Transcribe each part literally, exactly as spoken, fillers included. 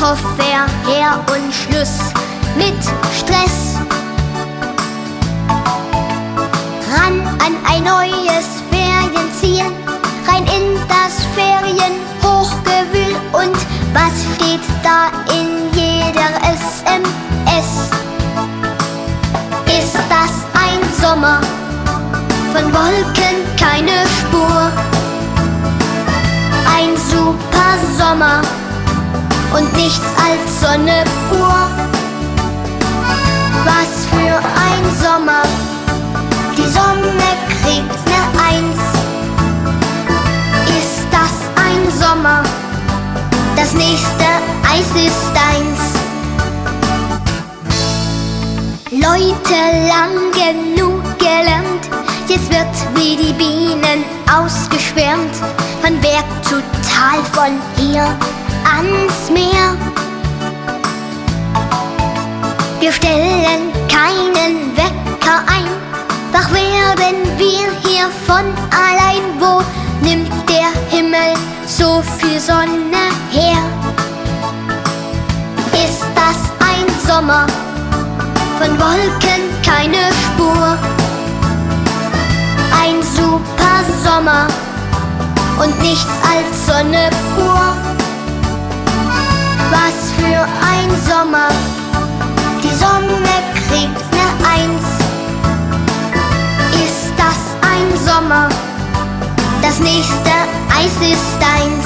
Koffer her und Schluss mit Stress. Ran an ein neues Ferienziel, rein in das Ferienhochgewühl. Und was steht da in jeder S M S? Ist das ein Sommer? Von Wolken keine Spur. Ein super Sommer und nichts als Sonne pur. Was für ein Sommer, die Sonne kriegt ne Eins. Ist das ein Sommer, das nächste Eis ist deins. Leute, lang genug gelernt, jetzt wird wie die Bienen ausgeschwärmt. Man Berg zu Tal, von hier ans Meer. Wir stellen keinen Wecker ein, wach werden wir hier von allein. Wo nimmt der Himmel so viel Sonne her? Ist das ein Sommer? Von Wolken keine Spur. Ein super Sommer und nichts als Sonne pur. Was für ein Sommer, die Sonne kriegt ne Eins. Ist das ein Sommer, das nächste Eis ist deins.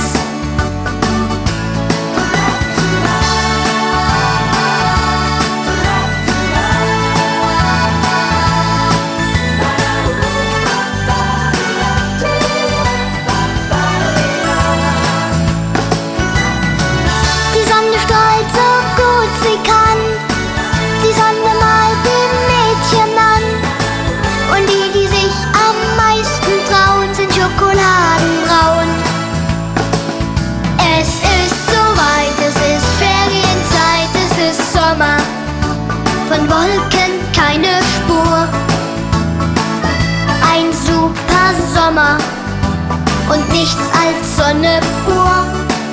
Schokoladenbraun. Es ist soweit, es ist Ferienzeit, es ist Sommer. Von Wolken keine Spur. Ein super Sommer und nichts als Sonne pur.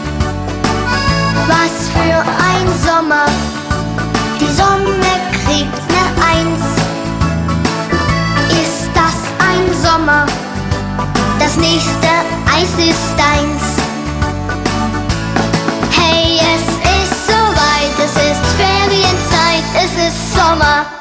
Was für ein Sommer, die Sonne kriegt ne Eins. Ist das ein Sommer, das nächste Eis ist deins. Hey, es ist soweit, es ist Ferienzeit, es ist Sommer.